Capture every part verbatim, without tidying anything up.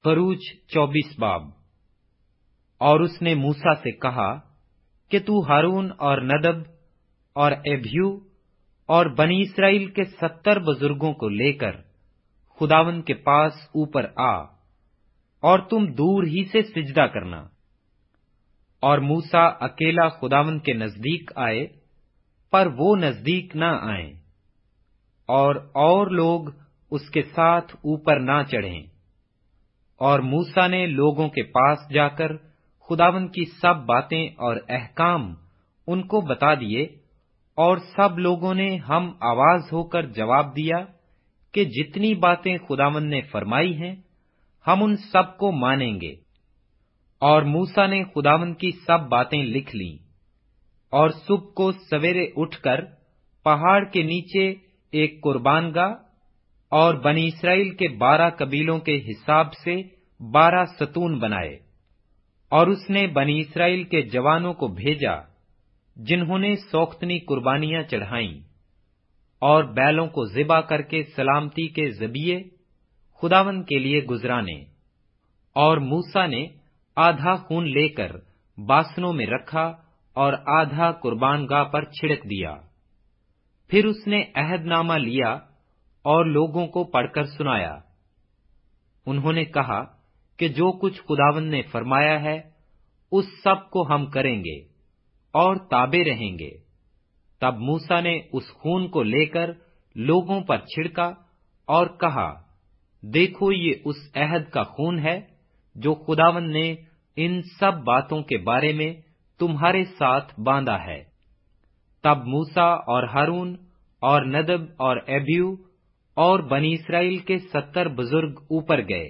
खरूज चौबीस बाब। और उसने मूसा से कहा कि तू हारून और नदब और एब्यू और बनी इसराइल के सत्तर बुजुर्गों को लेकर खुदावंद के पास ऊपर आ, और तुम दूर ही से सिजदा करना। और मूसा अकेला खुदावंद के नजदीक आए, पर वो नजदीक न आए, और और लोग उसके साथ ऊपर ना चढ़ें। और मूसा ने लोगों के पास जाकर खुदावंद की सब बातें और अहकाम उनको बता दिए, और सब लोगों ने हम आवाज होकर जवाब दिया कि जितनी बातें खुदावंद ने फरमाई हैं, हम उन सब को मानेंगे। और मूसा ने खुदावंद की सब बातें लिख लीं, और सुबह को सवेरे उठकर पहाड़ के नीचे एक कुर्बानगाह और बनी इसराइल के बारह कबीलों के हिसाब से बारह सतून बनाए। और उसने बनी इसराइल के जवानों को भेजा, जिन्होंने सौख्तनी कुर्बानियां चढ़ाईं, और बैलों को ज़िबा करके सलामती के ज़बिये खुदावंद के लिए गुजराने। और मूसा ने आधा खून लेकर बासनों में रखा और आधा कुर्बानगाह पर छिड़क दिया। फिर उसने अहदनामा लिया और लोगों को पढ़कर सुनाया। उन्होंने कहा कि जो कुछ खुदावंद ने फरमाया है, उस सब को हम करेंगे और ताबे रहेंगे। तब मूसा ने उस खून को लेकर लोगों पर छिड़का और कहा, देखो, ये उस अहद का खून है जो खुदावंद ने इन सब बातों के बारे में तुम्हारे साथ बांधा है। तब मूसा और हारून और नदब और एब्यू और बनी इसराइल के सत्तर बुजुर्ग ऊपर गए,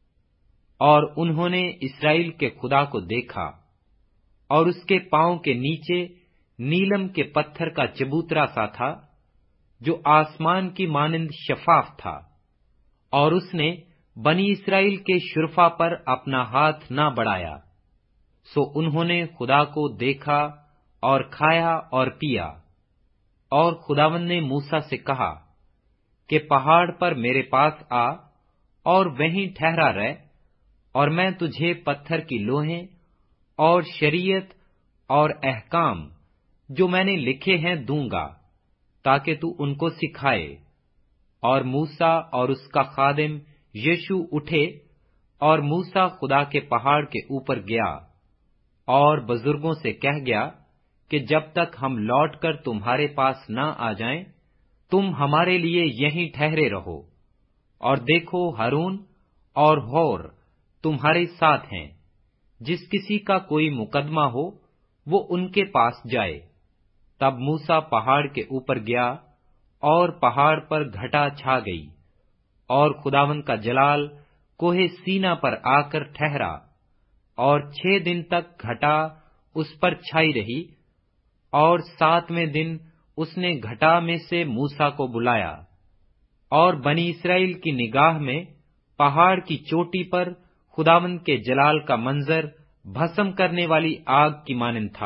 और उन्होंने इसराइल के खुदा को देखा। और उसके पांव के नीचे नीलम के पत्थर का चबूतरा सा था, जो आसमान की मानिंद शफाफ था। और उसने बनी इसराइल के शुरफा पर अपना हाथ ना बढ़ाया। सो उन्होंने खुदा को देखा और खाया और पिया। और खुदावंद ने मूसा से कहा कि पहाड़ पर मेरे पास आ और वहीं ठहरा रह, और मैं तुझे पत्थर की लोहें और शरीयत और अहकाम जो मैंने लिखे हैं दूंगा, ताकि तू उनको सिखाए। और मूसा और उसका खादिम यीशु उठे, और मूसा खुदा के पहाड़ के ऊपर गया और बुजुर्गों से कह गया कि जब तक हम लौटकर तुम्हारे पास न आ जाएं, तुम हमारे लिए यहीं ठहरे रहो। और देखो, हारून और हौर तुम्हारे साथ हैं। जिस किसी का कोई मुकदमा हो, वो उनके पास जाए। तब मूसा पहाड़ के ऊपर गया, और पहाड़ पर घटा छा गई, और खुदावंद का जलाल कोहे सीना पर आकर ठहरा, और छह दिन तक घटा उस पर छाई रही। और सातवें दिन उसने घटा में से मूसा को बुलाया, और बनी इसराइल की निगाह में पहाड़ की चोटी पर खुदावंद के जलाल का मंजर भस्म करने वाली आग की मानिंद था।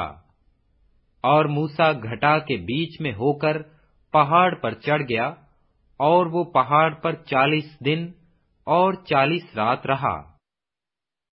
और मूसा घटा के बीच में होकर पहाड़ पर चढ़ गया, और वो पहाड़ पर चालीस दिन और चालीस रात रहा।